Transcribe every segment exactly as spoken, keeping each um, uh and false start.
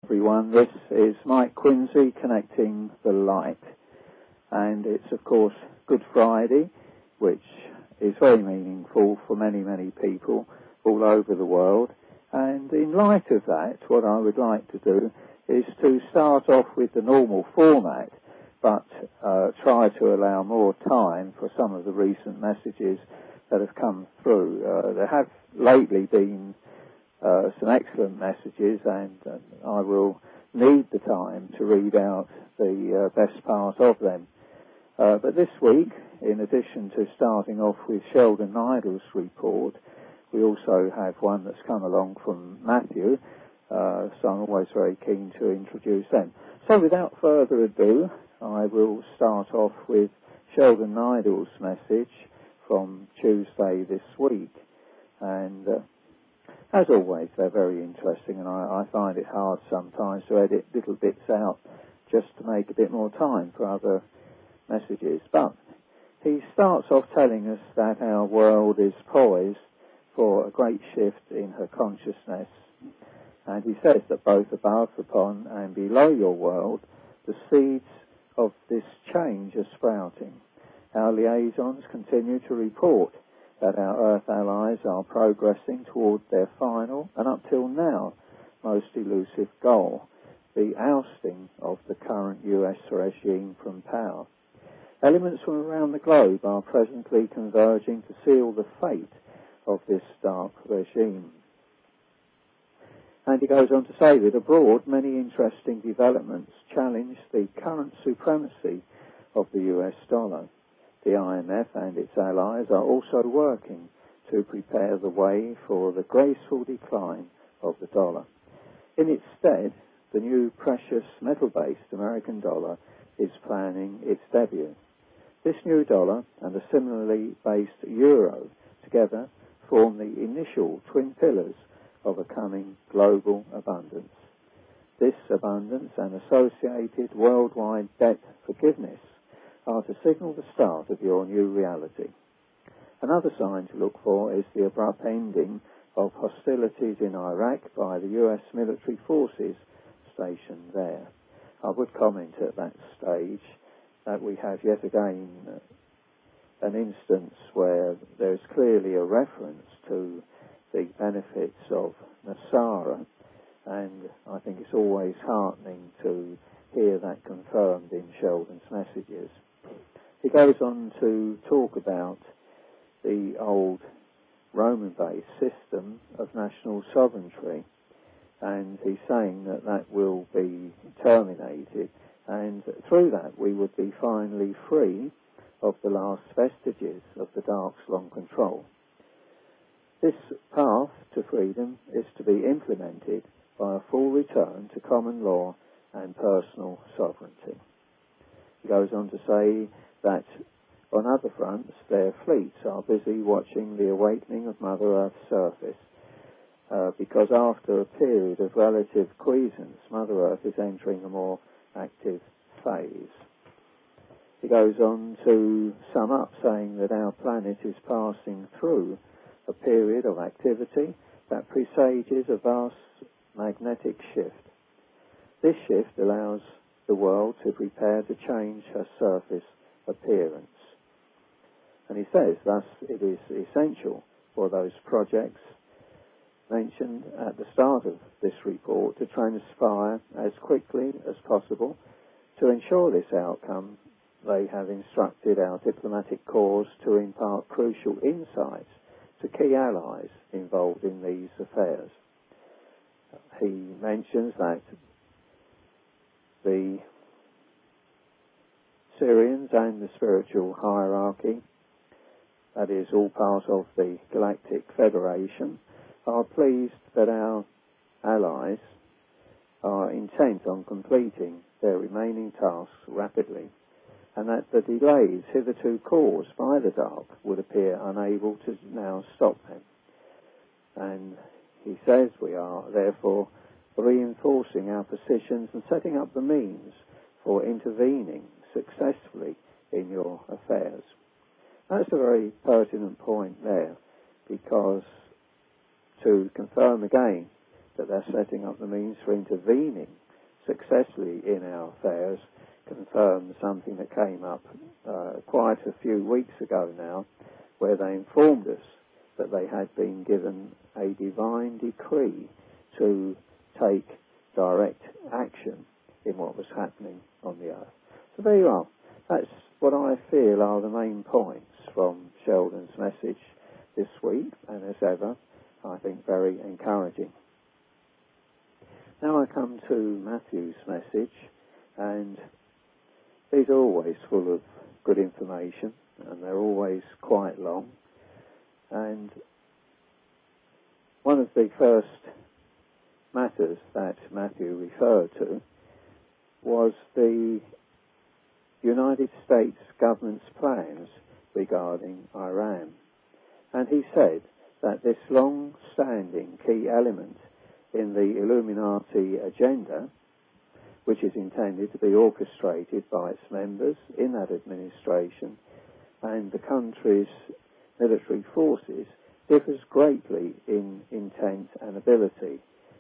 Everyone, this is Mike Quincy connecting the light, and it's of course Good Friday, which is very meaningful for many many people all over the world. And in light of that, what I would like to do is to start off with the normal format, but uh, try to allow more time for some of the recent messages that have come through. Uh, there have lately been Uh, some excellent messages, and uh, I will need the time to read out the uh, best part of them. Uh, but this week, in addition to starting off with Sheldon Nidle's report, we also have one that's come along from Matthew, uh, so I'm always very keen to introduce them. So without further ado, I will start off with Sheldon Nidle's message from Tuesday this week. And uh, as always, they're very interesting, and I, I find it hard sometimes to edit little bits out just to make a bit more time for other messages. But he starts off telling us that our world is poised for a great shift in her consciousness. And he says that both above, upon, and below your world, the seeds of this change are sprouting. Our liaisons continue to report that our Earth allies are progressing toward their final, and up till now, most elusive goal, the ousting of the current U S regime from power. Elements from around the globe are presently converging to seal the fate of this dark regime. And he goes on to say that abroad, many interesting developments challenge the current supremacy of the U S dollar. The I M F and its allies are also working to prepare the way for the graceful decline of the dollar. In its stead, the new precious metal-based American dollar is planning its debut. This new dollar and a similarly based euro together form the initial twin pillars of a coming global abundance. This abundance and associated worldwide debt forgiveness are to signal the start of your new reality. Another sign to look for is the abrupt ending of hostilities in Iraq by the U S military forces stationed there. I would comment at that stage that we have yet again uh, an instance where there's clearly a reference to the benefits of Nasara, and I think it's always heartening to hear that confirmed in Sheldon's messages. He goes on to talk about the old Roman-based system of national sovereignty, and he's saying that that will be terminated, and through that we would be finally free of the last vestiges of the Dark's long control. This path to freedom is to be implemented by a full return to common law and personal sovereignty. He goes on to say that on other fronts, their fleets are busy watching the awakening of Mother Earth's surface, uh, because after a period of relative quiescence, Mother Earth is entering a more active phase. He goes on to sum up, saying that our planet is passing through a period of activity that presages a vast magnetic shift. This shift allows the world to prepare to change her surface appearance. And he says, thus, it is essential for those projects mentioned at the start of this report to transpire as quickly as possible. To ensure this outcome, they have instructed our diplomatic corps to impart crucial insights to key allies involved in these affairs. He mentions that the Syrians and the spiritual hierarchy, that is all part of the Galactic Federation, are pleased that our allies are intent on completing their remaining tasks rapidly, and that the delays hitherto caused by the Dark would appear unable to now stop them. And he says we are therefore reinforcing our positions and setting up the means for intervening successfully in your affairs. That's a very pertinent point there, because to confirm again that they're setting up the means for intervening successfully in our affairs confirms something that came up uh, quite a few weeks ago now, where they informed us that they had been given a divine decree to take direct action in what was happening on the earth. So there you are. That's what I feel are the main points from Sheldon's message this week, and as ever, I think very encouraging. Now I come to Matthew's message, and these are always full of good information, and they're always quite long. And one of the first matters that Matthew referred to was the United States government's plans regarding Iran. And he said that this long-standing key element in the Illuminati agenda, which is intended to be orchestrated by its members in that administration and the country's military forces, differs greatly in intent and ability.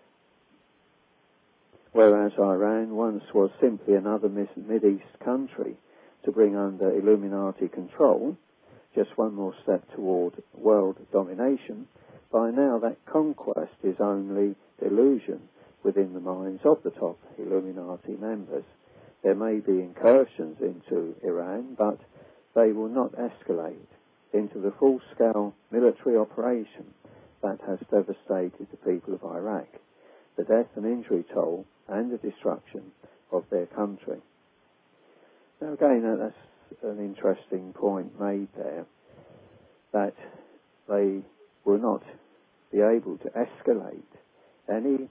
Whereas Iran once was simply another Mid-East country to bring under Illuminati control, just one more step toward world domination, by now that conquest is only illusion within the minds of the top Illuminati members. There may be incursions into Iran, but they will not escalate into the full-scale military operation that has devastated the people of Iraq, the death and injury toll and the destruction of their country. Now again, that's an interesting point made there, that they will not be able to escalate any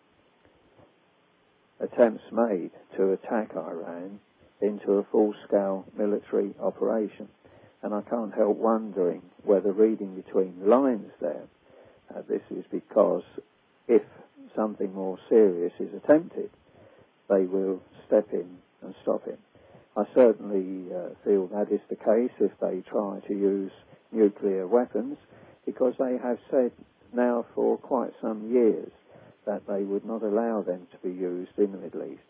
attempts made to attack Iran into a full-scale military operation. And I can't help wondering whether, reading between the lines there, uh, this is because if something more serious is attempted, they will step in and stop it. I certainly uh, feel that is the case if they try to use nuclear weapons, because they have said now for quite some years that they would not allow them to be used in the Middle East.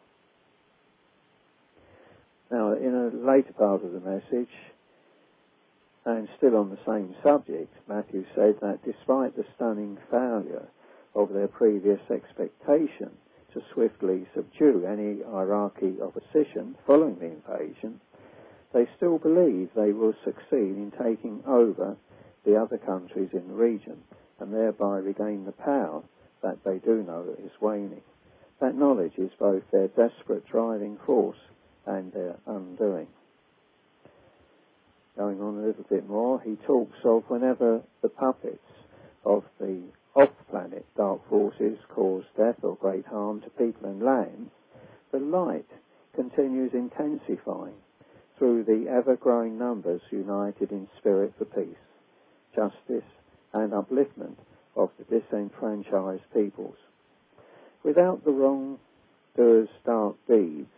Now, in a later part of the message, and still on the same subject, Matthew said that despite the stunning failure of their previous expectation to swiftly subdue any Iraqi opposition following the invasion, they still believe they will succeed in taking over the other countries in the region and thereby regain the power that they do know is waning. That knowledge is both their desperate driving force and their undoing. Going on a little bit more, he talks of whenever the puppets of the off-planet dark forces cause death or great harm to people and lands, the light continues intensifying through the ever-growing numbers united in spirit for peace, justice and upliftment of the disenfranchised peoples. Without the wrongdoers' dark deeds,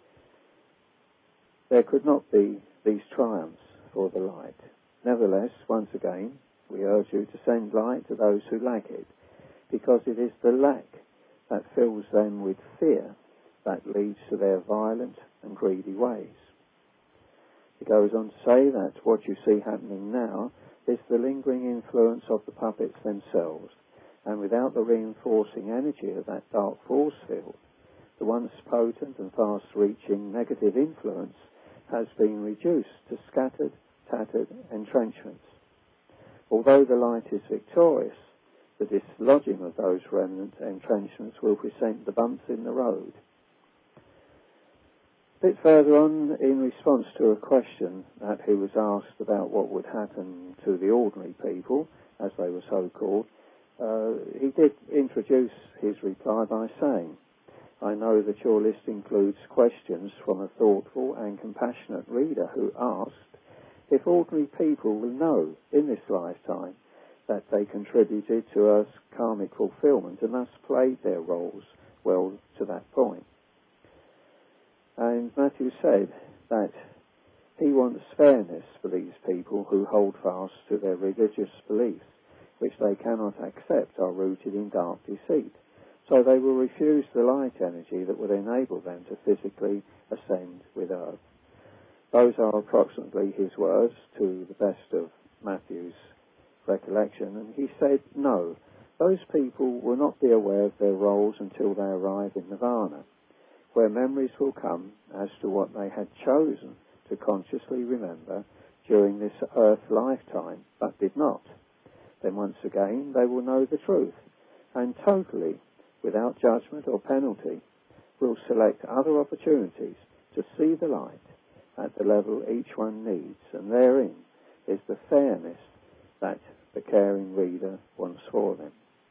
there could not be these triumphs for the light. Nevertheless, once again, we urge you to send light to those who lack it, because it is the lack that fills them with fear that leads to their violent and greedy ways. He goes on to say that what you see happening now is the lingering influence of the puppets themselves, and without the reinforcing energy of that dark force field, the once potent and fast-reaching negative influence has been reduced to scattered, tattered entrenchments. Although the light is victorious, the dislodging of those remnant entrenchments will present the bumps in the road. A bit further on, in response to a question that he was asked about what would happen to the ordinary people, as they were so called, uh, he did introduce his reply by saying, "I know that your list includes questions from a thoughtful and compassionate reader who asked if ordinary people will know in this lifetime that they contributed to Earth's karmic fulfillment and thus played their roles well to that point." And Matthew said that he wants fairness for these people who hold fast to their religious beliefs, which they cannot accept are rooted in dark deceit, so they will refuse the light energy that would enable them to physically ascend with Earth. Those are approximately his words, to the best of Matthew's recollection, and he said, no, those people will not be aware of their roles until they arrive in Nirvana, where memories will come as to what they had chosen to consciously remember during this Earth lifetime, but did not. Then once again they will know the truth, and totally, without judgment or penalty, will select other opportunities to see the light at the level each one needs, and therein is the fairness that the caring reader wants for them.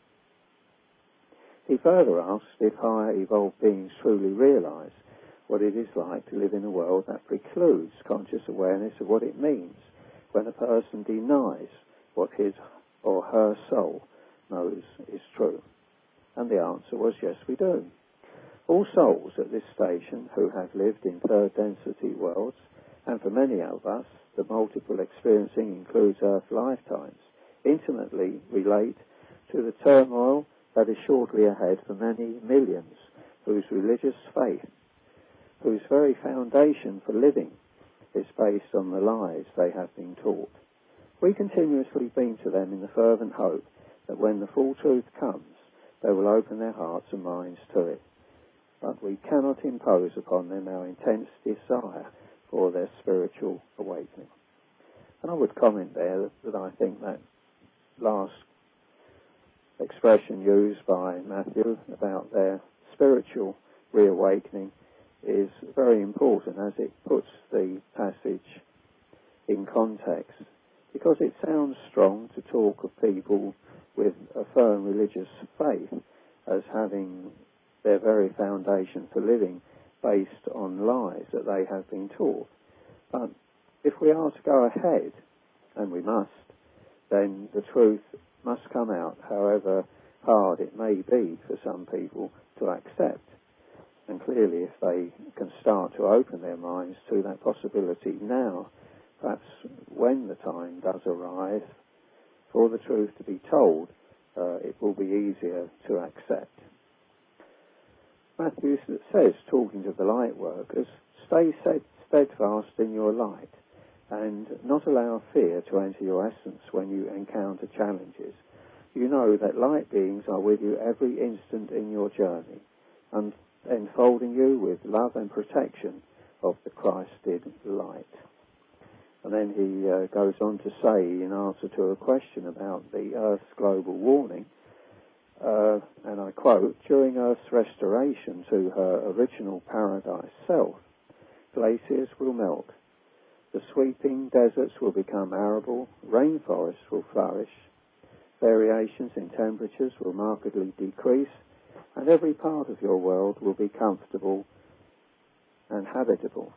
He further asked if higher evolved beings truly realize what it is like to live in a world that precludes conscious awareness of what it means when a person denies what his or her soul knows is true. And the answer was, yes, we do. All souls at this station who have lived in third density worlds, and for many of us, the multiple experiencing includes Earth lifetimes, intimately relate to the turmoil that is shortly ahead for many millions whose religious faith, whose very foundation for living, is based on the lies they have been taught. We continuously beam to them in the fervent hope that when the full truth comes, they will open their hearts and minds to it. But we cannot impose upon them our intense desire for their spiritual awakening. And I would comment there that, that I think that last expression used by Matthew about their spiritual reawakening is very important, as it puts the passage in context, because it sounds strong to talk of people with a firm religious faith as having their very foundation for living based on lies that they have been taught. But if we are to go ahead, and we must, then the truth must come out, however hard it may be for some people to accept. And clearly, if they can start to open their minds to that possibility now, perhaps when the time does arrive for the truth to be told, uh, it will be easier to accept. Matthew says, talking to the light workers, stay steadfast in your light and not allow fear to enter your essence when you encounter challenges. You know that light beings are with you every instant in your journey, and enfolding you with love and protection of the Christed light. And then he uh, goes on to say, in answer to a question about the Earth's global warming, uh, and I quote, during Earth's restoration to her original paradise self, glaciers will melt, the sweeping deserts will become arable, rainforests will flourish, variations in temperatures will markedly decrease, and every part of your world will be comfortable and habitable.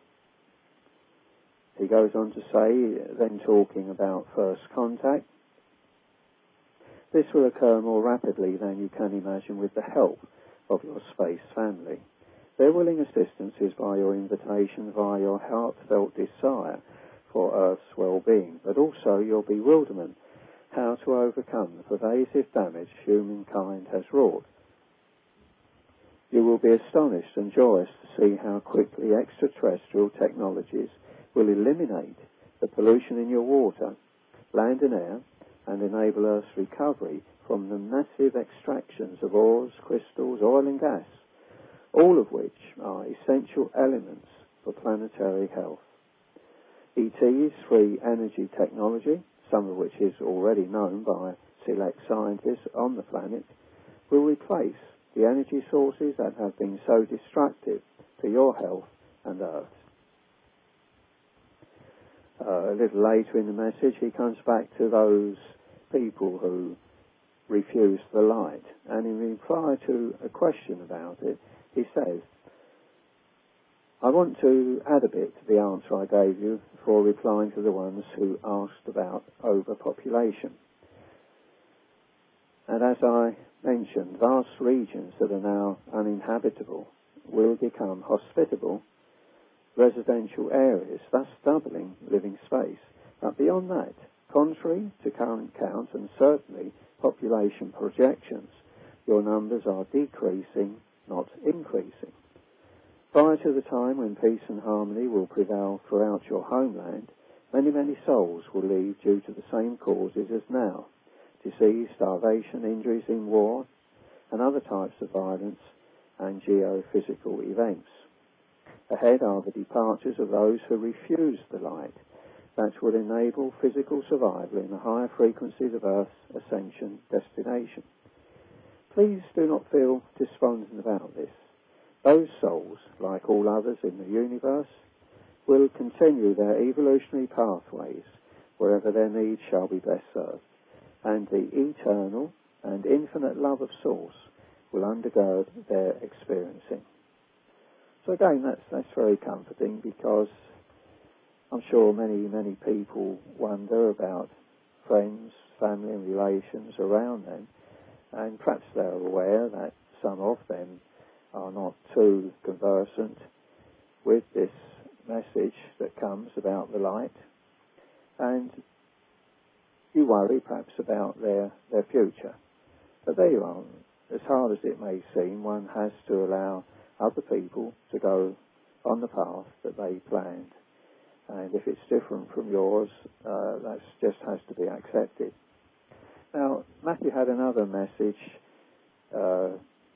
He goes on to say, then talking about first contact, this will occur more rapidly than you can imagine with the help of your space family. Their willing assistance is by your invitation, via your heartfelt desire for Earth's well-being, but also your bewilderment how to overcome the pervasive damage humankind has wrought. You will be astonished and joyous to see how quickly extraterrestrial technologies will eliminate the pollution in your water, land and air, and enable Earth's recovery from the massive extractions of ores, crystals, oil and gas, all of which are essential elements for planetary health. E T's free energy technology, some of which is already known by select scientists on the planet, will replace the energy sources that have been so destructive to your health and Earth. Uh, a little later in the message, he comes back to those people who refuse the light, and in reply to a question about it, he says, I want to add a bit to the answer I gave you for replying to the ones who asked about overpopulation. And as I mentioned, vast regions that are now uninhabitable will become hospitable residential areas, thus doubling living space. But beyond that, contrary to current count and certainly population projections, your numbers are decreasing, not increasing. Prior to the time when peace and harmony will prevail throughout your homeland, many, many souls will leave due to the same causes as now: disease, starvation, injuries in war, and other types of violence and geophysical events. Ahead are the departures of those who refuse the light that will enable physical survival in the higher frequencies of Earth's ascension destination. Please do not feel despondent about this. Those souls, like all others in the universe, will continue their evolutionary pathways wherever their needs shall be best served, and the eternal and infinite love of Source will undergird their experiencing. So again, that's, that's very comforting, because I'm sure many, many people wonder about friends, family and relations around them, and perhaps they're aware that some of them are not too conversant with this message that comes about the light, and you worry perhaps about their, their future. But there you are. As hard as it may seem, one has to allow other people to go on the path that they planned. And if it's different from yours, uh, that just has to be accepted. Now, Matthew had another message uh,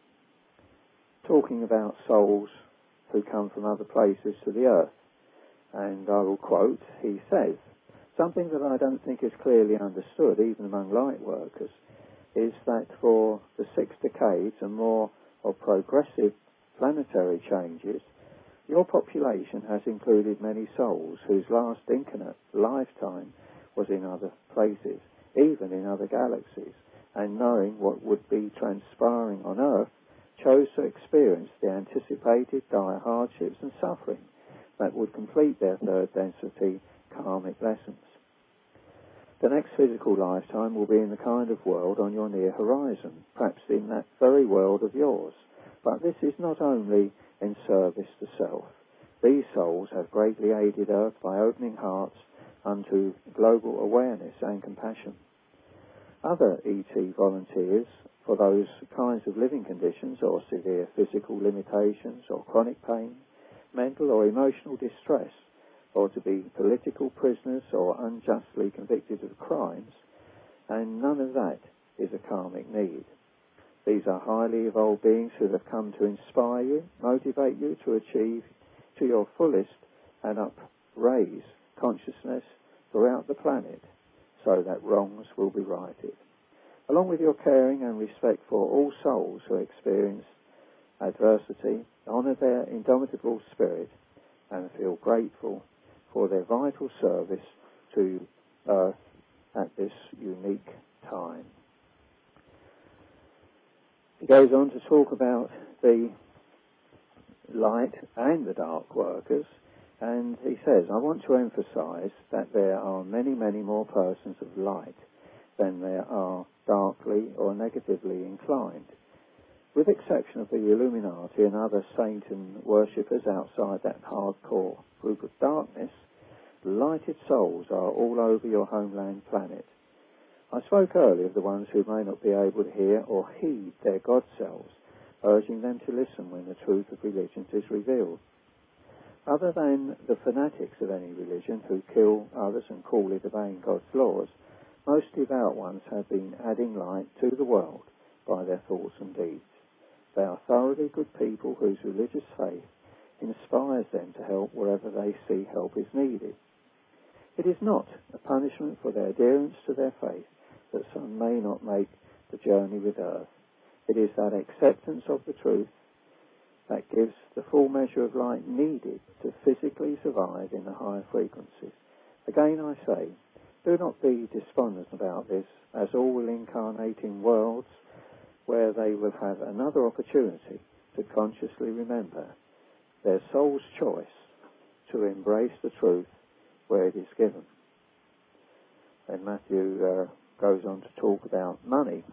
talking about souls who come from other places to the earth. And I will quote, he says, something that I don't think is clearly understood, even among light workers, is that for the six decades and more of progressive planetary changes, your population has included many souls whose last incarnate lifetime was in other places, even in other galaxies, and knowing what would be transpiring on Earth, chose to experience the anticipated dire hardships and suffering that would complete their third density karmic lessons. The next physical lifetime will be in the kind of world on your near horizon, perhaps in that very world of yours. But this is not only in service to self. These souls have greatly aided Earth by opening hearts unto global awareness and compassion. Other E T volunteers for those kinds of living conditions or severe physical limitations or chronic pain, mental or emotional distress, or to be political prisoners or unjustly convicted of crimes, and none of that is a karmic need. These are highly evolved beings who have come to inspire you, motivate you to achieve to your fullest and upraise consciousness throughout the planet so that wrongs will be righted. Along with your caring and respect for all souls who experience adversity, honour their indomitable spirit and feel grateful for their vital service to Earth at this unique time. He goes on to talk about the light and the dark workers, and he says, I want to emphasize that there are many, many more persons of light than there are darkly or negatively inclined. With exception of the Illuminati and other Satan worshippers outside that hardcore group of darkness, lighted souls are all over your homeland planet. I spoke earlier of the ones who may not be able to hear or heed their God selves, urging them to listen when the truth of religions is revealed. Other than the fanatics of any religion who kill others and call it obeying God's laws, most devout ones have been adding light to the world by their thoughts and deeds. They are thoroughly good people whose religious faith inspires them to help wherever they see help is needed. It is not a punishment for their adherence to their faith that some may not make the journey with Earth. It is that acceptance of the truth that gives the full measure of light needed to physically survive in the higher frequencies. Again I say, do not be despondent about this, as all will incarnate in worlds where they will have another opportunity to consciously remember their soul's choice to embrace the truth where it is given. Then Matthew uh, goes on to talk about money,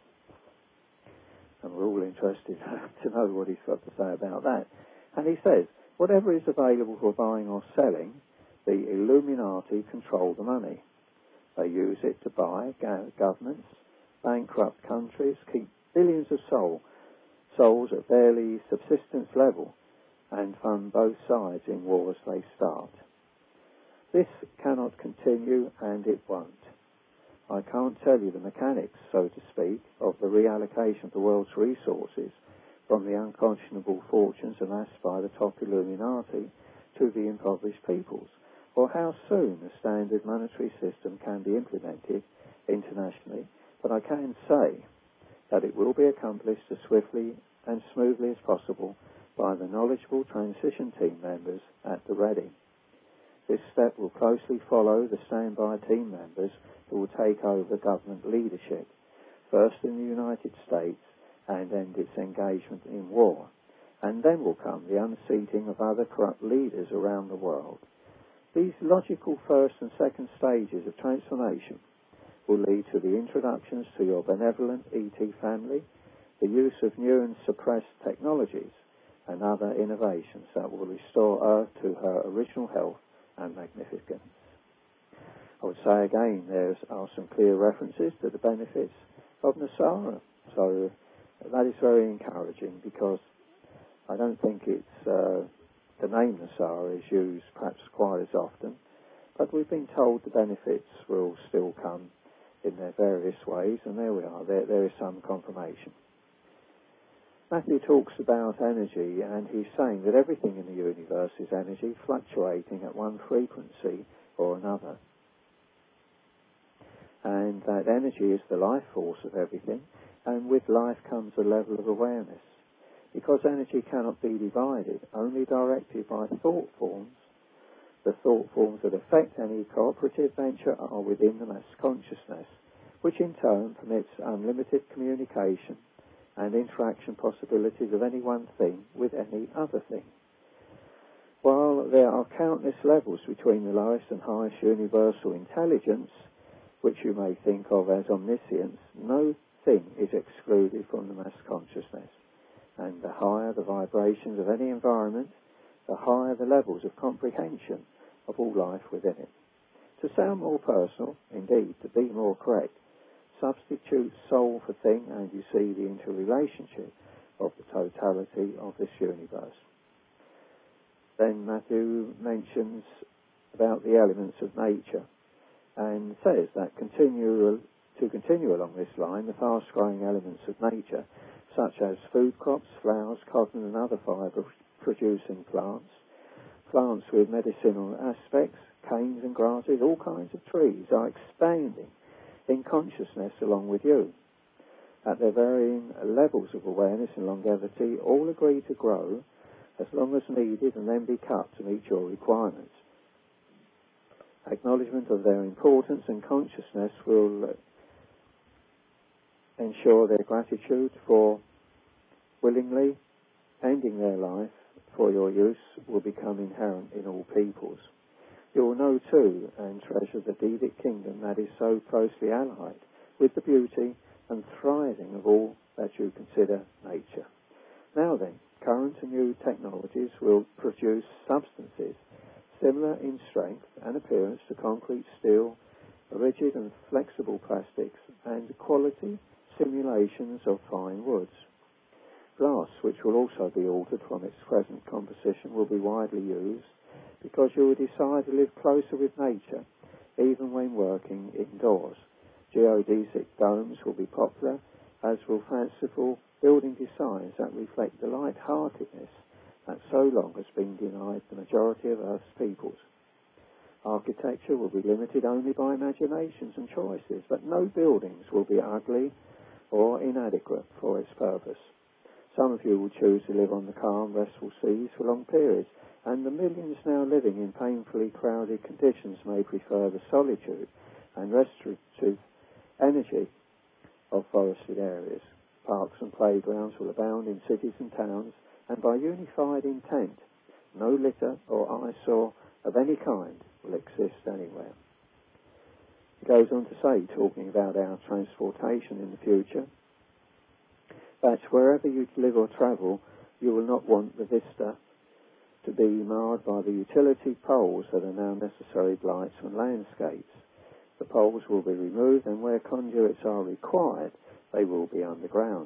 and we're all interested to know what he's got to say about that. And he says, whatever is available for buying or selling, the Illuminati control the money. They use it to buy governments, bankrupt countries, keep billions of soul, souls at barely subsistence level, and fund both sides in wars they start. This cannot continue, and it won't. I can't tell you the mechanics, so to speak, of the reallocation of the world's resources from the unconscionable fortunes amassed by the top Illuminati to the impoverished peoples, or how soon a standard monetary system can be implemented internationally, but I can say that it will be accomplished as swiftly and smoothly as possible by the knowledgeable transition team members at the ready. This step will closely follow the standby team members who will take over government leadership, first in the United States and end its engagement in war, and then will come the unseating of other corrupt leaders around the world. These logical first and second stages of transformation will lead to the introductions to your benevolent E T family, the use of new and suppressed technologies, and other innovations that will restore Earth to her original health and magnificence. I would say again, there are some clear references to the benefits of NESARA, so that is very encouraging, because I don't think it's uh, the name NESARA is used perhaps quite as often, but we've been told the benefits will still come in their various ways, and there we are, there, there is some confirmation. Matthew talks about energy, and he's saying that everything in the universe is energy fluctuating at one frequency or another, and that energy is the life force of everything, and with life comes a level of awareness. Because energy cannot be divided, only directed by thought forms, the thought forms that affect any cooperative venture are within the mass consciousness, which in turn permits unlimited communication and interaction possibilities of any one thing with any other thing. While there are countless levels between the lowest and highest universal intelligence, which you may think of as omniscience, no thing is excluded from the mass consciousness. And the higher the vibrations of any environment, the higher the levels of comprehension of all life within it. To sound more personal, indeed, to be more correct, substitute soul for thing, and you see the interrelationship of the totality of this universe. Then Matthew mentions about the elements of nature, and says that continue, to continue along this line, the fast-growing elements of nature, such as food crops, flowers, cotton and other fibre-producing plants, plants with medicinal aspects, canes and grasses, all kinds of trees, are expanding in consciousness along with you. At their varying levels of awareness and longevity, all agree to grow as long as needed and then be cut to meet your requirements. Acknowledgement of their importance and consciousness will ensure their gratitude for willingly ending their life for your use will become inherent in all peoples. You will know too and treasure the Devic kingdom that is so closely allied with the beauty and thriving of all that you consider nature. Now then, current and new technologies will produce substances similar in strength and appearance to concrete, steel, rigid and flexible plastics, and quality simulations of fine woods. Glass, which will also be altered from its present composition, will be widely used because you will decide to live closer with nature, even when working indoors. Geodesic domes will be popular, as will fanciful building designs that reflect the light-heartedness that so long has been denied the majority of Earth's peoples. Architecture will be limited only by imaginations and choices, but no buildings will be ugly or inadequate for its purpose. Some of you will choose to live on the calm, restful seas for long periods, and the millions now living in painfully crowded conditions may prefer the solitude and restorative energy of forested areas. Parks and playgrounds will abound in cities and towns, and by unified intent, no litter or eyesore of any kind will exist anywhere. He goes on to say, talking about our transportation in the future, that wherever you live or travel, you will not want the vista to be marred by the utility poles that are now necessary blights on landscapes. The poles will be removed, and where conduits are required, they will be underground.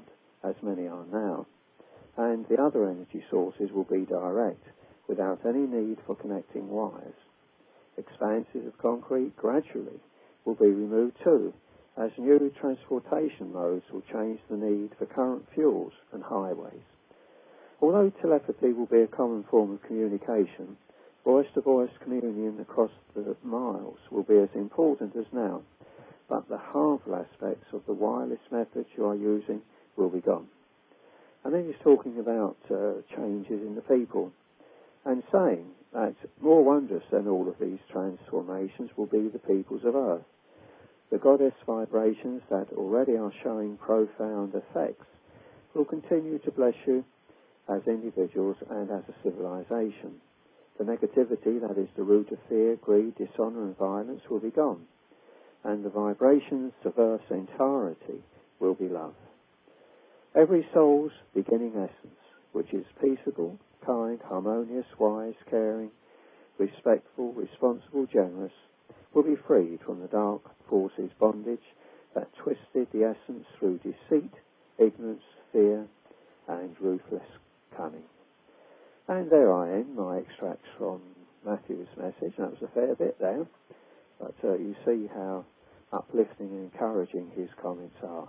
as many are now, and the other energy sources will be direct, without any need for connecting wires. Expanses of concrete gradually will be removed too, as new transportation modes will change the need for current fuels and highways. Although telepathy will be a common form of communication, voice-to-voice communion across the miles will be as important as now, but the harmful aspects of the wireless methods you are using will be gone. And then he's talking about uh, changes in the people, and saying that more wondrous than all of these transformations will be the peoples of Earth. The goddess vibrations that already are showing profound effects will continue to bless you as individuals and as a civilization. The negativity, that is the root of fear, greed, dishonour and violence, will be gone, and the vibrations of Earth's entirety will be love. Every soul's beginning essence, which is peaceable, kind, harmonious, wise, caring, respectful, responsible, generous, will be freed from the dark forces' bondage that twisted the essence through deceit, ignorance, fear, and ruthless cunning. And there I end my extracts from Matthew's message. That was a fair bit there, but uh, you see how uplifting and encouraging his comments are.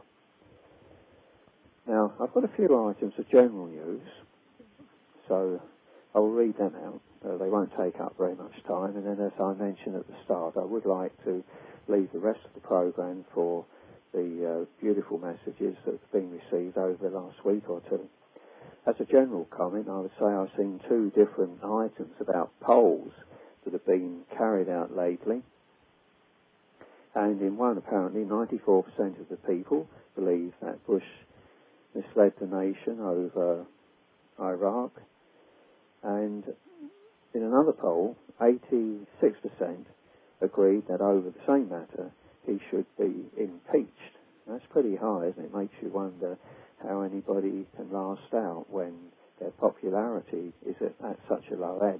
Now, I've got a few items of general news, so I will read them out. Uh, they won't take up very much time, and then, as I mentioned at the start, I would like to leave the rest of the programme for the uh, beautiful messages that have been received over the last week or two. As a general comment, I would say I've seen two different items about polls that have been carried out lately, and in one, apparently, ninety-four percent of the people believe that Bush misled the nation over Iraq, and in another poll, eighty-six percent agreed that over the same matter he should be impeached. That's pretty high, isn't it? It makes you wonder how anybody can last out when their popularity is at, at such a low ebb.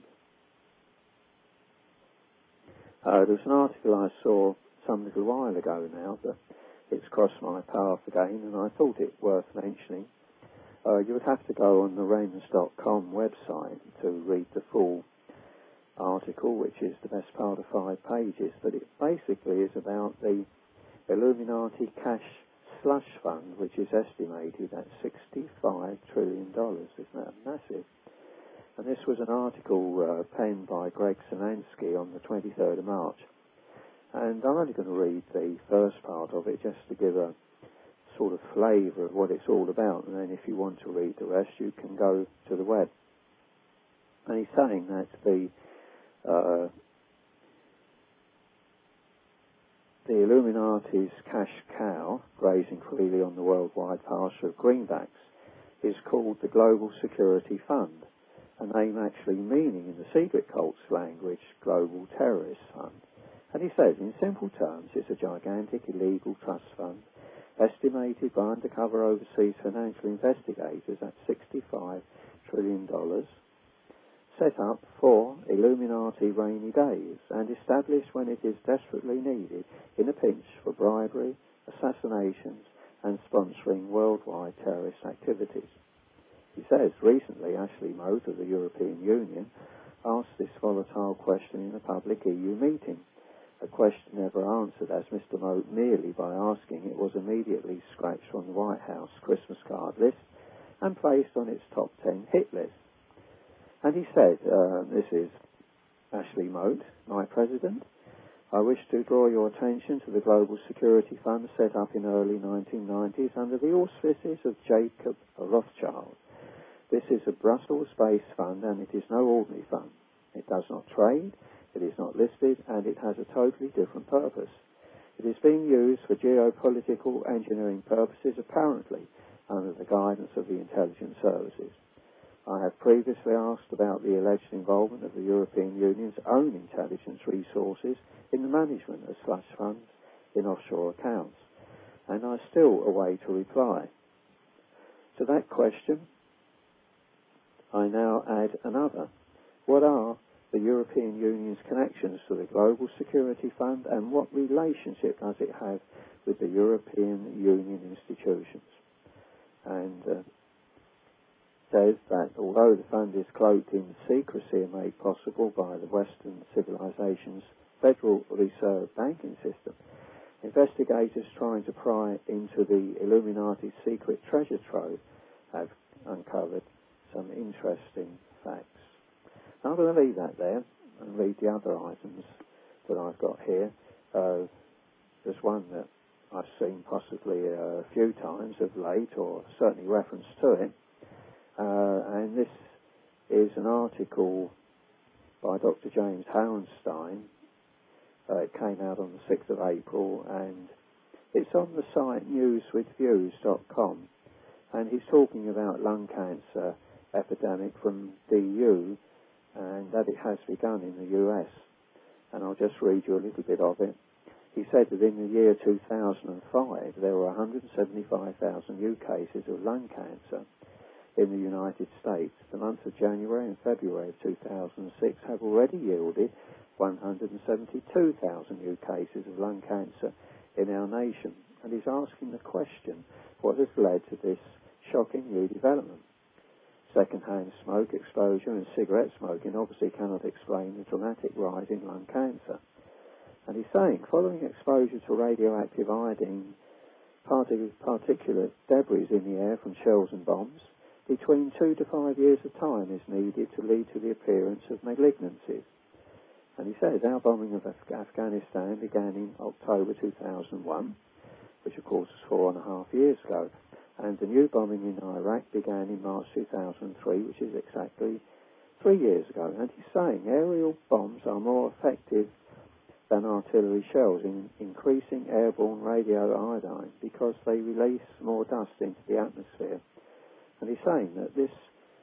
Uh, there was an article I saw some little while ago now, but it's crossed my path again, and I thought it worth mentioning. Uh, you would have to go on the Wrens dot com website to read the full article, which is the best part of five pages, but it basically is about the Illuminati cash slush fund, which is estimated at sixty-five trillion dollars. Isn't that massive? And this was an article uh, penned by Greg Solansky on the twenty-third of March. And I'm only going to read the first part of it just to give a sort of flavour of what it's all about, and then if you want to read the rest, you can go to the web. And he's saying that the uh, the Illuminati's cash cow, grazing freely on the worldwide pasture of greenbacks, is called the Global Security Fund, a name actually meaning, in the secret cult's language, Global Terrorist Fund. And he says, in simple terms, it's a gigantic illegal trust fund estimated by undercover overseas financial investigators at sixty-five trillion dollars, set up for Illuminati rainy days and established when it is desperately needed in a pinch for bribery, assassinations and sponsoring worldwide terrorist activities. He says, recently Ashley Mote of the European Union asked this volatile question in a public E U meeting. A question never answered, as Mister Mote, merely by asking it, was immediately scratched from the White House Christmas card list and placed on its top ten hit list. And he said, uh, this is Ashley Mote, my president, I wish to draw your attention to the Global Security Fund set up in early nineteen nineties under the auspices of Jacob Rothschild. This is a Brussels-based fund, and it is no ordinary fund. It does not trade, it is not listed, and it has a totally different purpose. It is being used for geopolitical engineering purposes, apparently under the guidance of the intelligence services. I have previously asked about the alleged involvement of the European Union's own intelligence resources in the management of slush funds in offshore accounts, and I still await a reply. To that question, I now add another. What are the European Union's connections to the Global Security Fund, and what relationship does it have with the European Union institutions? and uh, says that although the fund is cloaked in secrecy and made possible by the Western civilization's Federal Reserve banking system, investigators trying to pry into the Illuminati's secret treasure trove have uncovered some interesting facts. Now I'm going to leave that there and read the other items that I've got here. Uh, there's one that I've seen possibly a few times of late, or certainly reference to it. Uh, and this is an article by Doctor James Hauenstein. Uh, it came out on the sixth of April, and it's on the site news with views dot com. And he's talking about lung cancer epidemic from D U, and that it has begun in the U S. And I'll just read you a little bit of it. He said that in the year two thousand five, there were one hundred seventy-five thousand new cases of lung cancer in the United States. The months of January and February of two thousand six have already yielded one hundred seventy-two thousand new cases of lung cancer in our nation. And he's asking the question, what has led to this shocking new development? Second-hand smoke exposure and cigarette smoking obviously cannot explain the dramatic rise in lung cancer. And he's saying, following exposure to radioactive iodine partic- particulate debris in the air from shells and bombs, between two to five years of time is needed to lead to the appearance of malignancies. And he says our bombing of Af- Afghanistan began in October two thousand one, which of course was four and a half years ago. And the new bombing in Iraq began in March two thousand three, which is exactly three years ago. And he's saying aerial bombs are more effective than artillery shells in increasing airborne radioiodine because they release more dust into the atmosphere. And he's saying that this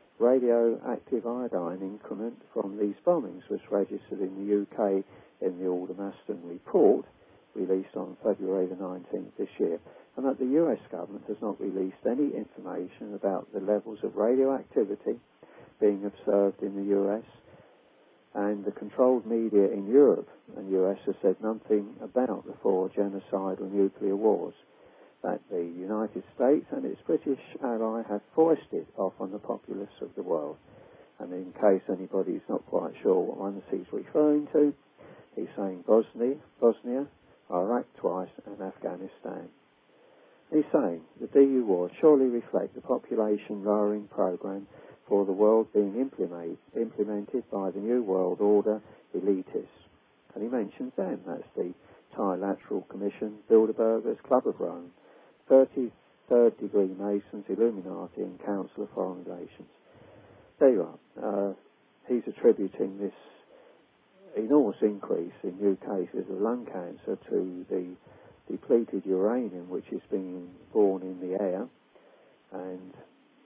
radioactive iodine increment from these bombings was registered in the U K in the Aldermaston report, released on February the nineteenth this year, and that the U S government has not released any information about the levels of radioactivity being observed in the U S, and the controlled media in Europe and U S has said nothing about the four genocidal nuclear wars that the United States and its British ally have foisted off on the populace of the world. And in case anybody's not quite sure what one he's referring to, he's saying Bosnia, Bosnia, Iraq twice, and Afghanistan. He's saying the D U wars surely reflect the population lowering program for the world being implement, implemented by the New World Order elitists. And he mentions them. That's the Trilateral Commission, Bilderbergers, Club of Rome, thirty-third degree Masons, Illuminati, and Council of Foreign Relations. There you are. Uh, he's attributing this enormous increase in new cases of lung cancer to the depleted uranium which is being born in the air. And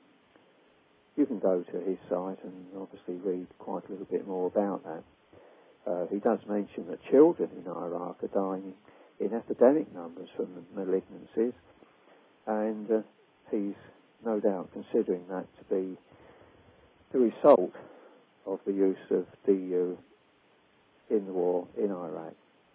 you can go to his site and obviously read quite a little bit more about that. Uh, he does mention that children in Iraq are dying in epidemic numbers from malignancies, and uh, he's no doubt considering that to be the result of the use of D U in the war in Iraq.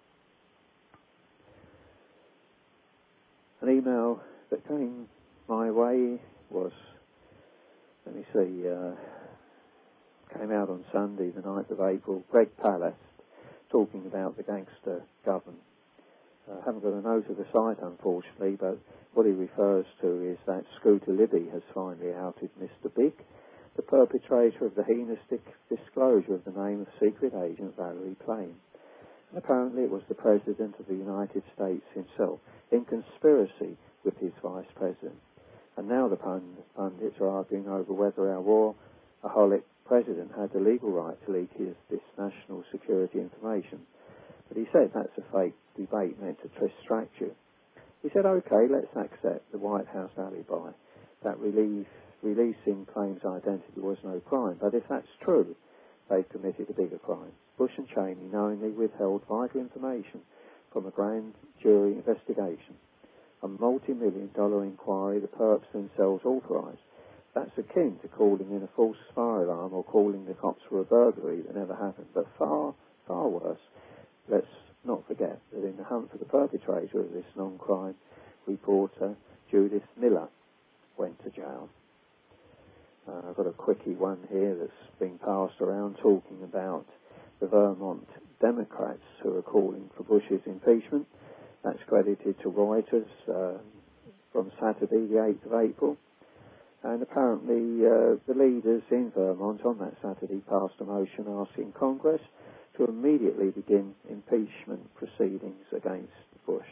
An email that came my way was, let me see, uh, came out on Sunday, the ninth of April, Greg Palast, talking about the gangster government. I uh, haven't got a note of the site, unfortunately, but what he refers to is that Scooter Libby has finally outed Mister Big, the perpetrator of the heinous disclosure of the name of secret agent Valerie Plame. And apparently it was the President of the United States himself, in conspiracy with his Vice President. And now the pundits are arguing over whether our war-aholic President had the legal right to leak his, this national security information. But he said that's a fake debate meant to distract you. He said, OK, let's accept the White House alibi, that relief, releasing Plame's identity was no crime. But if that's true, they've committed a bigger crime. Bush and Cheney knowingly withheld vital information from a grand jury investigation, a multi-million dollar inquiry the perps themselves authorised. That's akin to calling in a false fire alarm or calling the cops for a burglary that never happened. But far, far worse, let's not forget that in the hunt for the perpetrator of this non-crime, reporter Judith Miller went to jail. Uh, I've got a quickie one here that's being passed around talking about the Vermont Democrats who are calling for Bush's impeachment. That's credited to Reuters uh, from Saturday, the eighth of April. And apparently uh, the leaders in Vermont on that Saturday passed a motion asking Congress to immediately begin impeachment proceedings against Bush.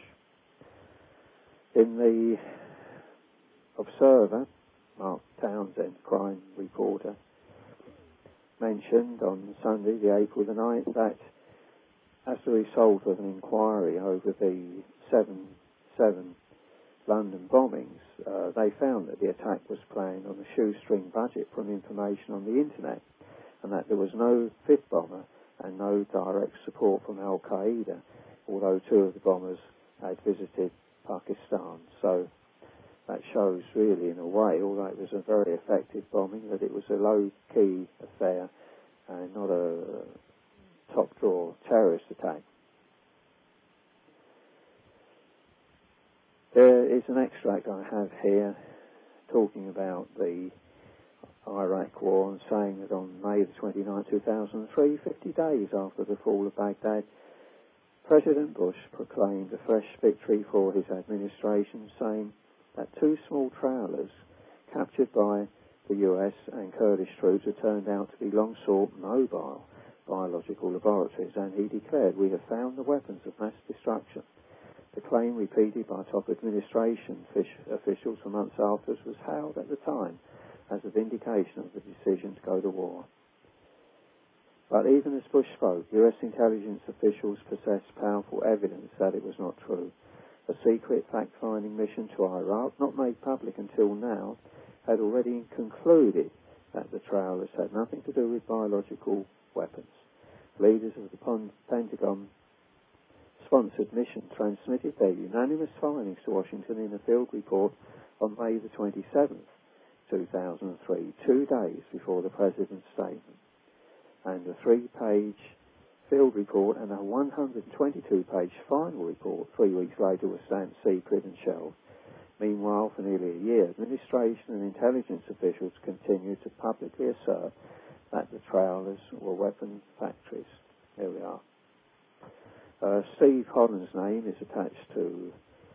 In the Observer, Mark Townsend, crime reporter, mentioned on Sunday, the April the ninth, that as a result of an inquiry over the seven seven London bombings, uh, they found that the attack was planned on a shoestring budget from information on the internet, and that there was no fifth bomber and no direct support from Al-Qaeda, although two of the bombers had visited Pakistan. So that shows really, in a way, although it was a very effective bombing, that it was a low-key affair and not a top-drawer terrorist attack. There is an extract I have here talking about the Iraq War and saying that on May the twenty-ninth, two thousand three, fifty days after the fall of Baghdad, President Bush proclaimed a fresh victory for his administration, saying that two small trawlers captured by the U S and Kurdish troops had turned out to be long-sought mobile biological laboratories, and he declared, "We have found the weapons of mass destruction." The claim, repeated by top administration fish officials for months afterwards, was hailed at the time as a vindication of the decision to go to war. But even as Bush spoke, U S intelligence officials possessed powerful evidence that it was not true. A secret fact-finding mission to Iraq, not made public until now, had already concluded that the trawlers had nothing to do with biological weapons. Leaders of the Pentagon-sponsored mission transmitted their unanimous findings to Washington in a field report on May the twenty-seventh, two thousand three, two days before the President's statement. And a three-page field report and a one hundred twenty-two page final report three weeks later was stamped secret and shelved. Meanwhile, for nearly a year, administration and intelligence officials continued to publicly assert that the trawlers were weapon factories. Here we are. Uh, Steve Holland's name is attached to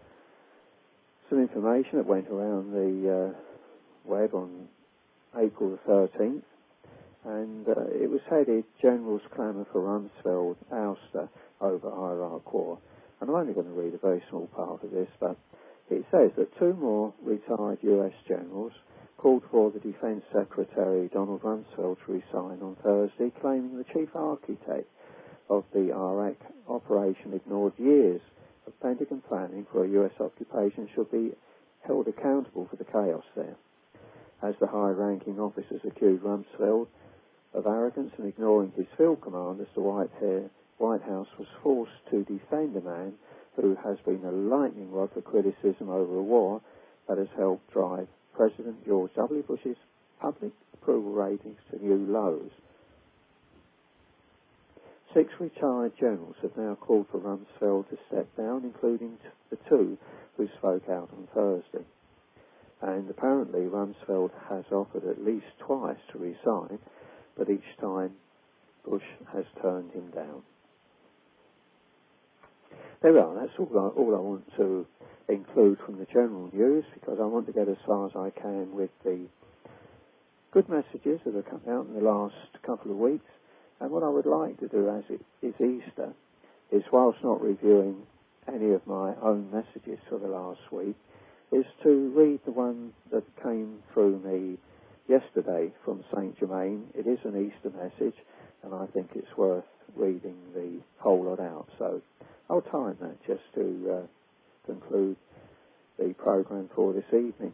some information that went around the uh, web on April the thirteenth, and uh, it was headed "Generals Clamour for Rumsfeld Ouster over Iraq War." And I'm only going to read a very small part of this, but it says that two more retired U S generals called for the Defense Secretary Donald Rumsfeld to resign on Thursday, claiming the chief architect of the Iraq operation ignored years of Pentagon planning for a U S occupation should be held accountable for the chaos there. As the high-ranking officers accused Rumsfeld of arrogance and ignoring his field commanders, the White, Hair, White House was forced to defend a man who has been a lightning rod for criticism over a war that has helped drive President George W. Bush's public approval ratings to new lows. Six retired generals have now called for Rumsfeld to step down, including the two who spoke out on Thursday. And apparently Rumsfeld has offered at least twice to resign, but each time Bush has turned him down. There we are. That's all I, all I want to include from the general news, because I want to get as far as I can with the good messages that have come out in the last couple of weeks. And what I would like to do, as it is Easter, is, whilst not reviewing any of my own messages for the last week, is to read the one that came through me yesterday from Saint Germain. It is an Easter message, and I think it's worth reading the whole lot out. So I'll time that just to uh, conclude the programme for this evening.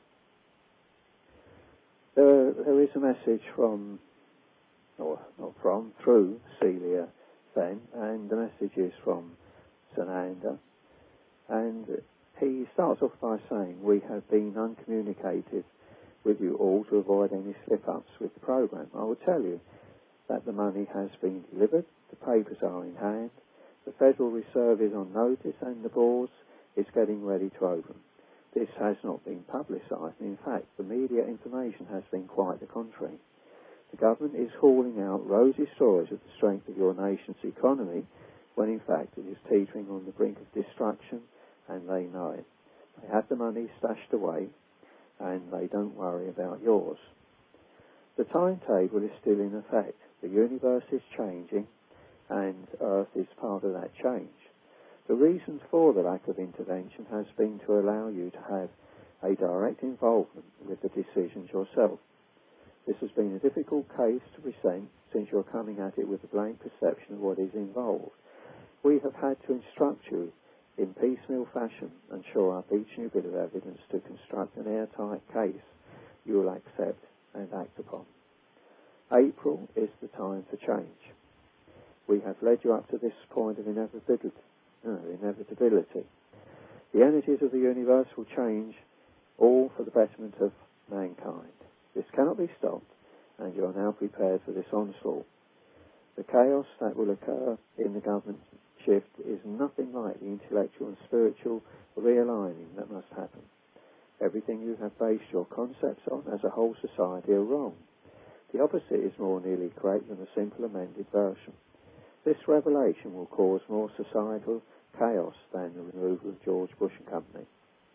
There, there is a message from, or not from, through Celia Fenn, and the message is from Sananda. And he starts off by saying, "We have been uncommunicative with you all to avoid any slip-ups with the programme. I will tell you that the money has been delivered, the papers are in hand, the Federal Reserve is on notice, and the bourse is getting ready to open. this has not been publicised. In fact, the media information has been quite the contrary. The government is hauling out rosy stories of the strength of your nation's economy, when in fact it is teetering on the brink of destruction, and they know it. They have the money stashed away, and they don't worry about yours. The timetable is still in effect. The universe is changing, and Earth is part of that change. The reason for the lack of intervention has been to allow you to have a direct involvement with the decisions yourself. This has been a difficult case to present, since you're coming at it with a blank perception of what is involved. We have had to instruct you in piecemeal fashion and shore up each new bit of evidence to construct an airtight case you will accept and act upon. April is the time for change. We have led you up to this point of inevitability. No, inevitability. The energies of the universe will change, all for the betterment of mankind. This cannot be stopped, and you are now prepared for this onslaught. The chaos that will occur in the government shift is nothing like the intellectual and spiritual realigning that must happen. Everything you have based your concepts on as a whole society are wrong. The opposite is more nearly correct than a simple amended version. This revelation will cause more societal chaos than the removal of George Bush and Company.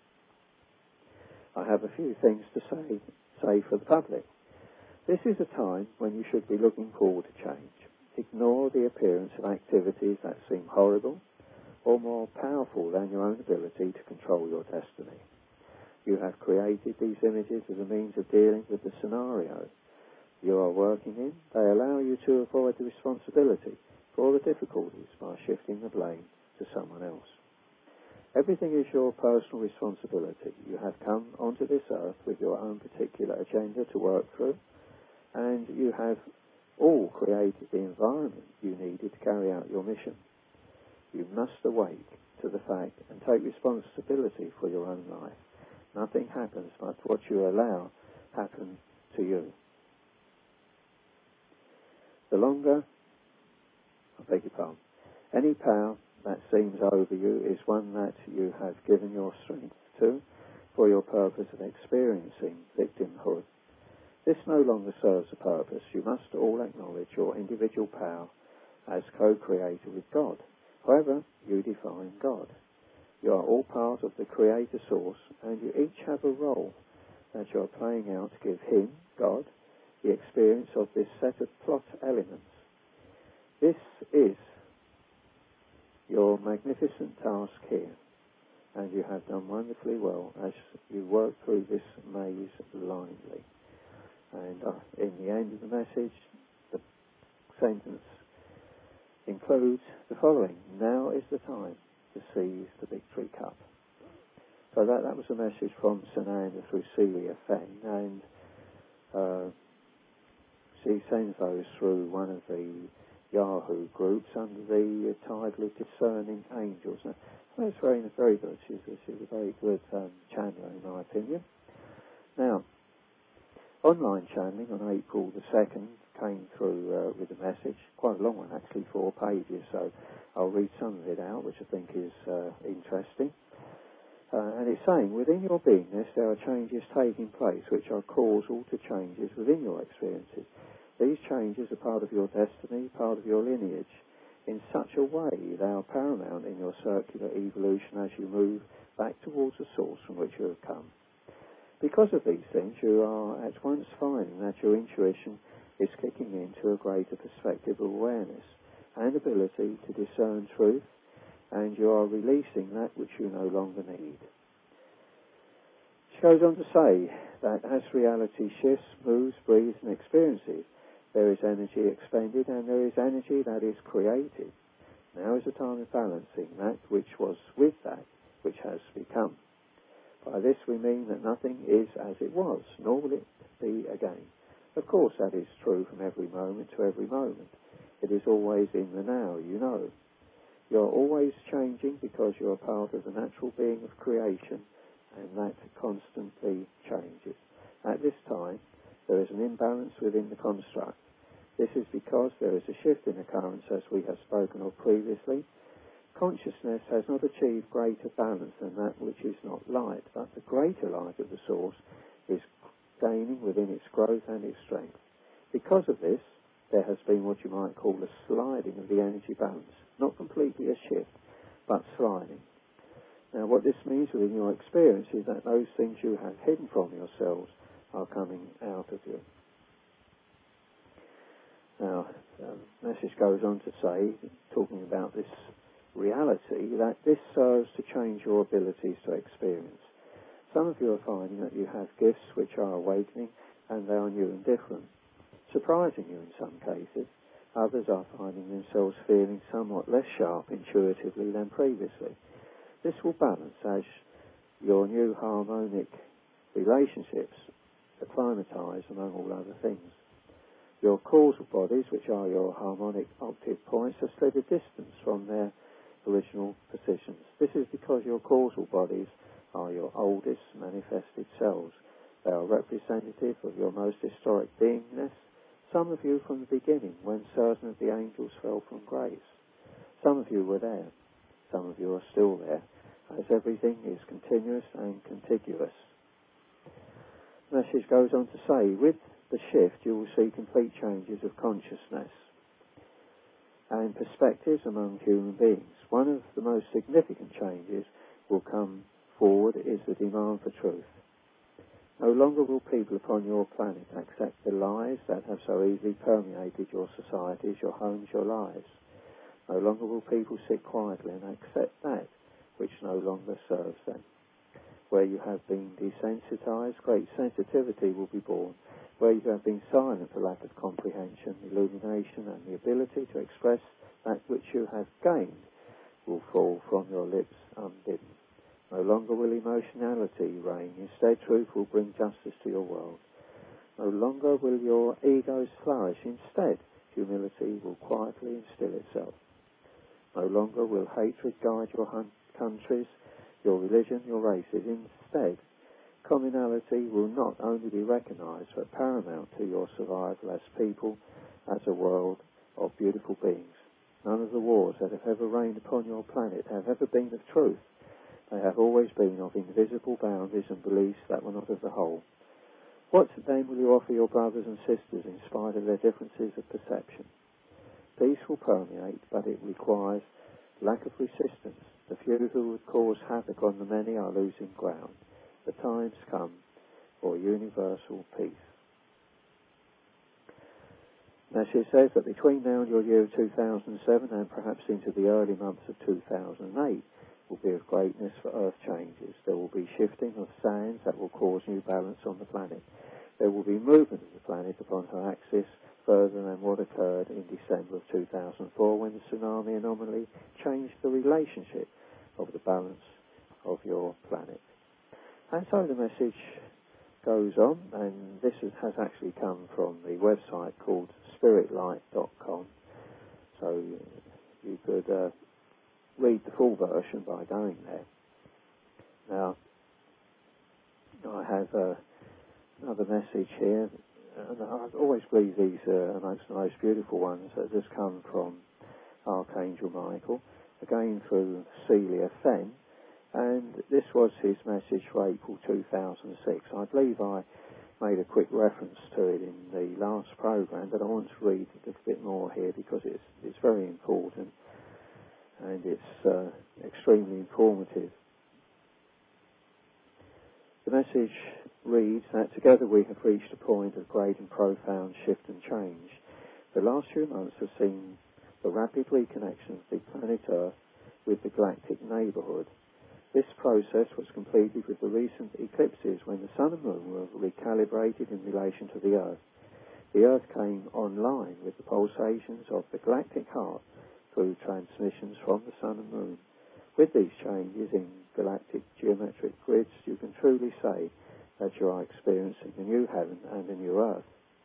I have a few things to say, say for the public. This is a time when you should be looking forward to change. Ignore the appearance of activities that seem horrible or more powerful than your own ability to control your destiny. You have created these images as a means of dealing with the scenario you are working in. They allow you to avoid the responsibility for all the difficulties by shifting the blame to someone else. Everything is your personal responsibility. You have come onto this earth with your own particular agenda to work through, and you have all created the environment you needed to carry out your mission. You must awake to the fact and take responsibility for your own life. Nothing happens but what you allow happen to you. The longer, I beg your pardon, any power that seems over you is one that you have given your strength to for your purpose of experiencing victimhood. This no longer serves a purpose. You must all acknowledge your individual power as co-creator with God. However, you define God. You are all part of the creator source, and you each have a role that you are playing out to give him, God, the experience of this set of plot elements. This is your magnificent task here, and you have done wonderfully well as you work through this maze blindly. And uh, in the end of the message, the sentence includes the following: now is the time to seize the victory cup. So that, that was a message from Sananda through Celia Fenn, and uh, she sends those through one of the Yahoo groups under the title of Discerning Angels. Now, that's very, very good. She's, she's a very good um, channeler, in my opinion. Now, online channeling on April the second came through uh, with a message, quite a long one actually, four pages, so I'll read some of it out, which I think is uh, interesting. Uh, and it's saying, within your beingness there are changes taking place which are causal to changes within your experiences. These changes are part of your destiny, part of your lineage. In such a way, they are paramount in your circular evolution as you move back towards the source from which you have come. Because of these things, you are at once finding that your intuition is kicking into a greater perspective of awareness and ability to discern truth, and you are releasing that which you no longer need. She goes on to say that as reality shifts, moves, breathes, and experiences, there is energy expended and there is energy that is created. Now is the time of balancing that which was with that which has become. By this we mean that nothing is as it was, nor will it be again. Of course that is true from every moment to every moment. It is always in the now, you know. You are always changing because you are part of the natural being of creation, and that constantly changes. At this time, there is an imbalance within the construct. This is because there is a shift in occurrence, as we have spoken of previously, Consciousness has not achieved greater balance than that which is not light, but the greater light of the source is gaining within its growth and its strength. Because of this, there has been what you might call a sliding of the energy balance. Not completely a shift, but sliding. Now, what this means within your experience is that those things you have hidden from yourselves are coming out of you. Now, the message goes on to say, talking about this reality, that this serves to change your abilities to experience. Some of you are finding that you have gifts which are awakening, and they are new and different, surprising you in some cases. Others are finding themselves feeling somewhat less sharp intuitively than previously. This will balance as your new harmonic relationships acclimatise among all other things. Your causal bodies, which are your harmonic octave points, have slid a distance from their original positions. This is because your causal bodies are your oldest manifested selves. They are representative of your most historic beingness, some of you from the beginning, when certain of the angels fell from grace. Some of you were there. Some of you are still there, as everything is continuous and contiguous. The message goes on to say, with the shift you will see complete changes of consciousness and perspectives among human beings. One of the most significant changes will come forward is the demand for truth. No longer will people upon your planet accept the lies that have so easily permeated your societies, your homes, your lives. No longer will people sit quietly and accept that which no longer serves them. Where you have been desensitized, great sensitivity will be born. Where you have been silent for lack of comprehension, illumination, and the ability to express that which you have gained will fall from your lips unbidden. No longer will emotionality reign. Instead, truth will bring justice to your world. No longer will your egos flourish. Instead, humility will quietly instill itself. No longer will hatred guide your hun- countries, your religion, your races. Instead, communality will not only be recognized, but paramount to your survival as people, as a world of beautiful beings. None of the wars that have ever reigned upon your planet have ever been of truth. They have always been of invisible boundaries and beliefs that were not of the whole. What then will you offer your brothers and sisters in spite of their differences of perception? Peace will permeate, but it requires lack of resistance. The few who would cause havoc on the many are losing ground. The time's come for universal peace. Message says that between now and your year of two thousand seven and perhaps into the early months of two thousand eight, will be of greatness for earth changes. There will be shifting of sands that will cause new balance on the planet. There will be movement of the planet upon her axis further than what occurred in December of two thousand four when the tsunami anomaly changed the relationship of the balance of your planet. And so the message goes on, and this is, has actually come from the website called spirit light dot com. So you could uh, read the full version by going there. Now, I have uh, another message here, and I always believe these are amongst the most beautiful ones that has come from Archangel Michael, again through Celia Fenn, and this was his message for April two thousand six. I believe I made a quick reference to it in the last program, but I want to read a little bit more here because it's, it's very important. And it's uh, extremely informative. The message reads that together we have reached a point of great and profound shift and change. The last few months have seen the rapid reconnection of the planet Earth with the galactic neighbourhood. This process was completed with the recent eclipses when the Sun and Moon were recalibrated in relation to the Earth. The Earth came online with the pulsations of the galactic heart through transmissions from the Sun and Moon. With these changes in galactic geometric grids, you can truly say that you are experiencing a new heaven and a new earth.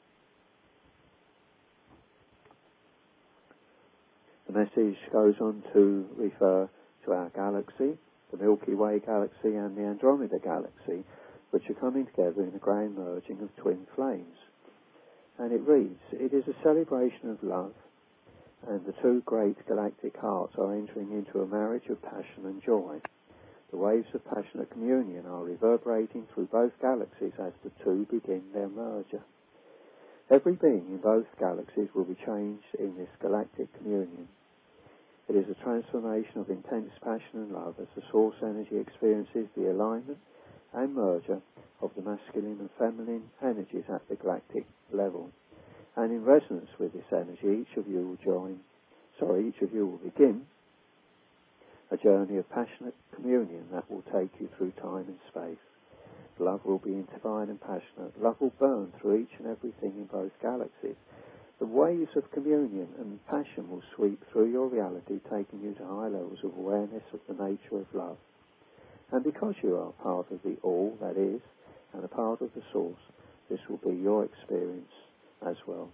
The message goes on to refer to our galaxy, the Milky Way galaxy and the Andromeda galaxy, which are coming together in a grand merging of twin flames. And it reads, "It is a celebration of love, and the two great galactic hearts are entering into a marriage of passion and joy. The waves of passionate communion are reverberating through both galaxies as the two begin their merger. Every being in both galaxies will be changed in this galactic communion. It is a transformation of intense passion and love as the source energy experiences the alignment and merger of the masculine and feminine energies at the galactic level. And in resonance with this energy, each of you will join, sorry, each of you will begin a journey of passionate communion that will take you through time and space. Love will be divine and passionate. Love will burn through each and everything in both galaxies. The waves of communion and passion will sweep through your reality, taking you to high levels of awareness of the nature of love. And because you are part of the all that is, and a part of the source, this will be your experience as well.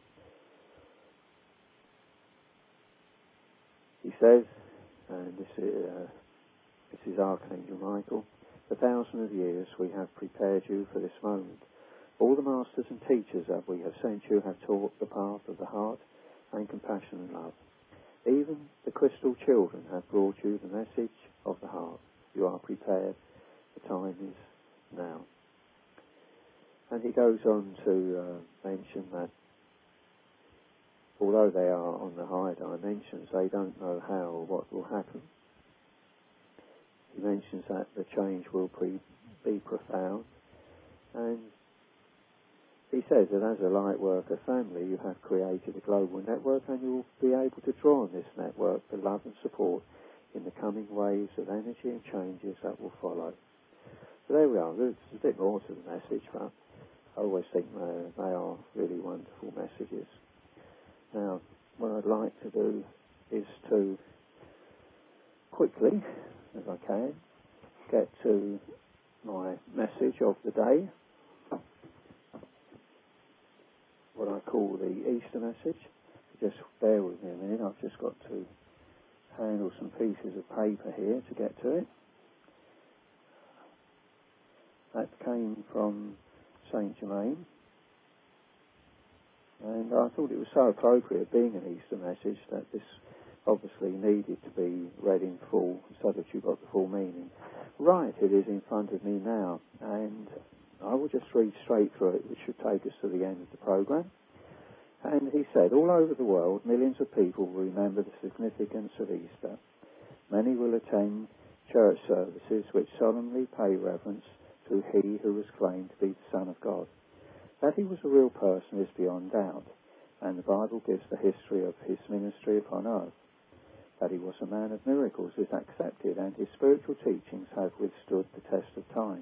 He says, and this is, uh, this is Archangel Michael, for thousands of years we have prepared you for this moment. All the masters and teachers that we have sent you have taught the path of the heart and compassion and love. Even the crystal children have brought you the message of the heart. You are prepared. The time is now. And he goes on to uh, mention that although they are on the higher dimensions, they don't know how or what will happen. He mentions that the change will pre- be profound, and he says that as a light worker family you have created a global network, and you will be able to draw on this network for love and support in the coming waves of energy and changes that will follow. So there we are. There's a bit more to the message, but I always think they, they are really wonderful messages. Now, what I'd like to do is to quickly, as I can, get to my message of the day, what I call the Easter message. Just bear with me a minute, I've just got to handle some pieces of paper here to get to it. That came from Saint Germain, and I thought it was so appropriate, being an Easter message, that this obviously needed to be read in full so that you got the full meaning. Right, it is in front of me now, and I will just read straight through it, which should take us to the end of the programme. And he said, all over the world, millions of people will remember the significance of Easter. Many will attend church services which solemnly pay reverence to he who was claimed to be the Son of God. That he was a real person is beyond doubt, and the Bible gives the history of his ministry upon earth. That he was a man of miracles is accepted, and his spiritual teachings have withstood the test of time.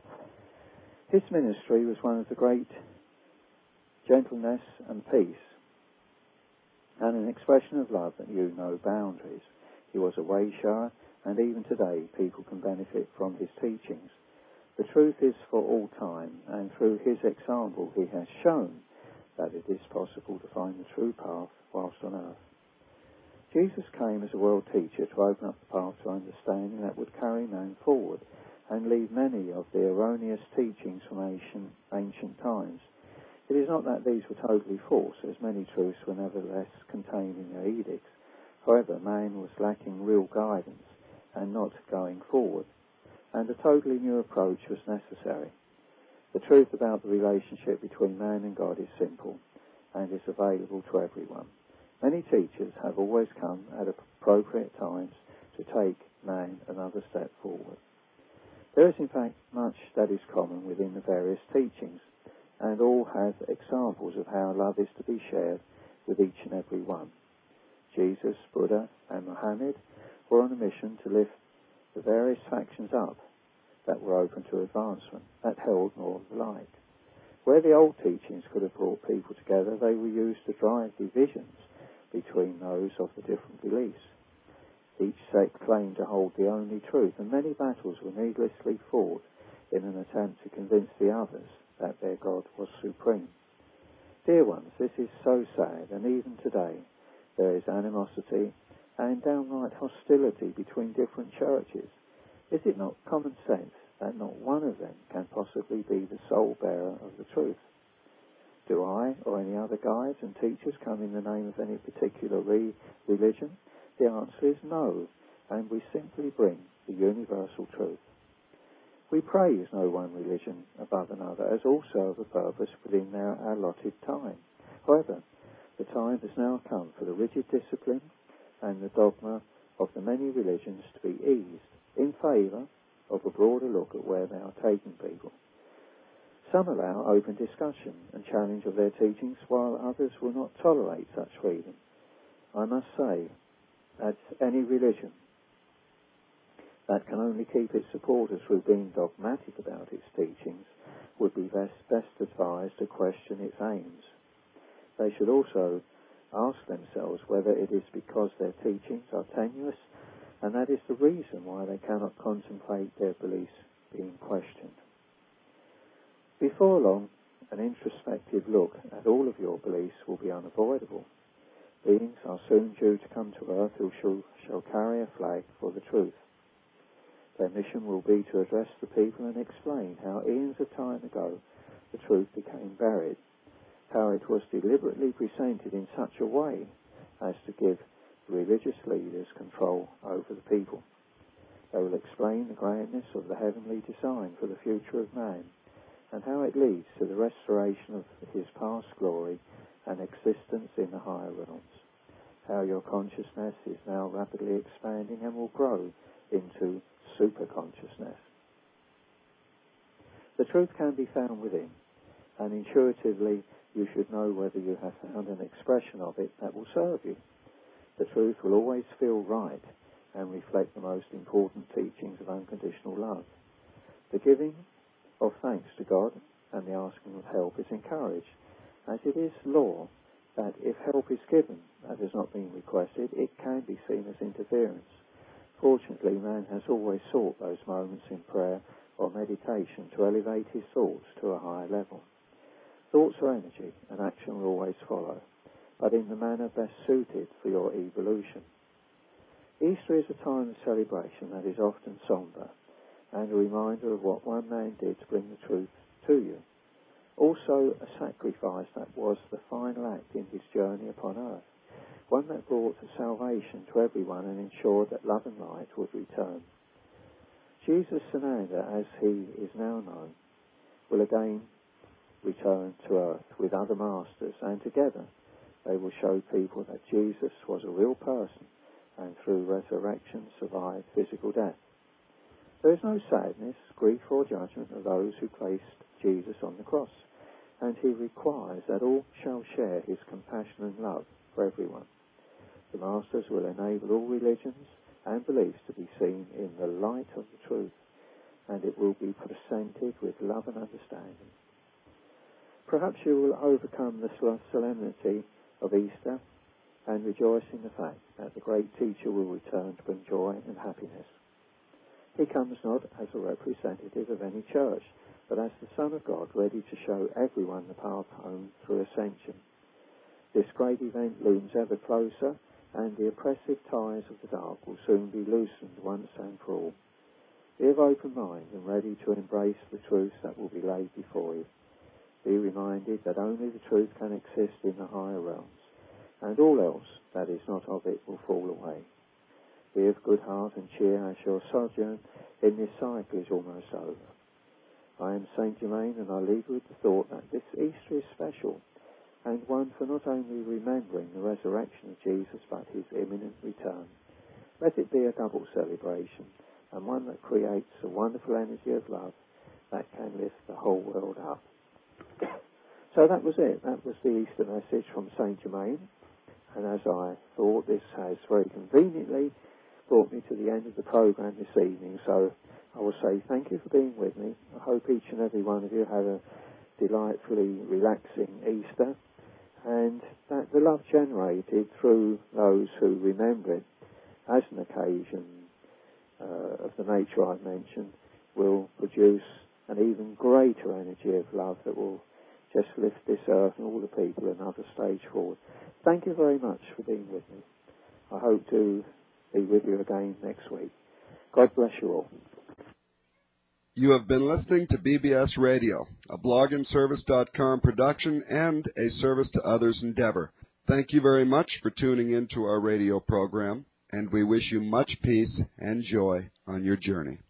His ministry was one of the great gentleness and peace, and an expression of love that knew no boundaries. He was a way shower, and even today people can benefit from his teachings. The truth is for all time, and through his example he has shown that it is possible to find the true path whilst on earth. Jesus came as a world teacher to open up the path to understanding that would carry man forward and leave many of the erroneous teachings from ancient, ancient times. It is not that these were totally false, as many truths were nevertheless contained in their edicts. However, man was lacking real guidance and not going forward, and a totally new approach was necessary. The truth about the relationship between man and God is simple and is available to everyone. Many teachers have always come at appropriate times to take man another step forward. There is in fact much that is common within the various teachings, and all have examples of how love is to be shared with each and every one. Jesus, Buddha, and Muhammad were on a mission to lift the various factions up that were open to advancement, that held more of the light. Where the old teachings could have brought people together, they were used to drive divisions between those of the different beliefs. Each sect claimed to hold the only truth, and many battles were needlessly fought in an attempt to convince the others that their God was supreme. Dear ones, this is so sad, and even today there is animosity and downright hostility between different churches. Is it not common sense that not one of them can possibly be the sole bearer of the truth? Do I or any other guides and teachers come in the name of any particular re- religion? The answer is no, and we simply bring the universal truth. We praise no one religion above another, as all serve a purpose within their allotted time. However, the time has now come for the rigid discipline and the dogma of the many religions to be eased in favour of a broader look at where they are taking people. Some allow open discussion and challenge of their teachings, while others will not tolerate such freedom. I must say that any religion that can only keep its supporters from being dogmatic about its teachings would be best, best advised to question its aims. They should also ask themselves whether it is because their teachings are tenuous, and that is the reason why they cannot contemplate their beliefs being questioned. Before long, an introspective look at all of your beliefs will be unavoidable. Beings are soon due to come to earth who shall, shall carry a flag for the truth. Their mission will be to address the people and explain how eons of time ago the truth became buried, how it was deliberately presented in such a way as to give religious leaders control over the people. They will explain the greatness of the heavenly design for the future of man, and how it leads to the restoration of his past glory and existence in the higher realms, how your consciousness is now rapidly expanding and will grow into super-consciousness. The truth can be found within, and intuitively you should know whether you have found an expression of it that will serve you. The truth will always feel right and reflect the most important teachings of unconditional love. The giving of thanks to God and the asking of help is encouraged, as it is law that if help is given that has not been requested, it can be seen as interference. Fortunately, man has always sought those moments in prayer or meditation to elevate his thoughts to a higher level. Thoughts are energy, and action will always follow, but in the manner best suited for your evolution. Easter is a time of celebration that is often sombre, and a reminder of what one man did to bring the truth to you. Also a sacrifice that was the final act in his journey upon earth, one that brought salvation to everyone and ensured that love and light would return. Jesus Sananda, as he is now known, will again return to earth with other masters, and together they will show people that Jesus was a real person and through resurrection survived physical death. There is no sadness, grief or judgment of those who placed Jesus on the cross, and he requires that all shall share his compassion and love for everyone. The masters will enable all religions and beliefs to be seen in the light of the truth, and it will be presented with love and understanding. Perhaps you will overcome the solemnity of Easter and rejoice in the fact that the great teacher will return to bring joy and happiness. He comes not as a representative of any church, but as the Son of God, ready to show everyone the path home through ascension. This great event looms ever closer, and the oppressive ties of the dark will soon be loosened once and for all. Be of open mind and ready to embrace the truths that will be laid before you. Be reminded that only the truth can exist in the higher realms, and all else that is not of it will fall away. Be of good heart and cheer, as your sojourn in this cycle is almost over. I am Saint Germain, and I leave you with the thought that this Easter is special, and one for not only remembering the resurrection of Jesus, but his imminent return. Let it be a double celebration, and one that creates a wonderful energy of love that can lift the whole world up. So that was it. That was the Easter message from Saint Germain, and as I thought, this has very conveniently brought me to the end of the programme this evening, so I will say thank you for being with me. I hope each and every one of you had a delightfully relaxing Easter, and that the love generated through those who remember it as an occasion uh, of the nature I've mentioned will produce an even greater energy of love that will just lift this earth and all the people another stage forward. Thank you very much for being with me. I hope to be with you again next week. God bless you all. You have been listening to B B S Radio, a blog and service dot com production and a service to others endeavor. Thank you very much for tuning in to our radio program, and we wish you much peace and joy on your journey.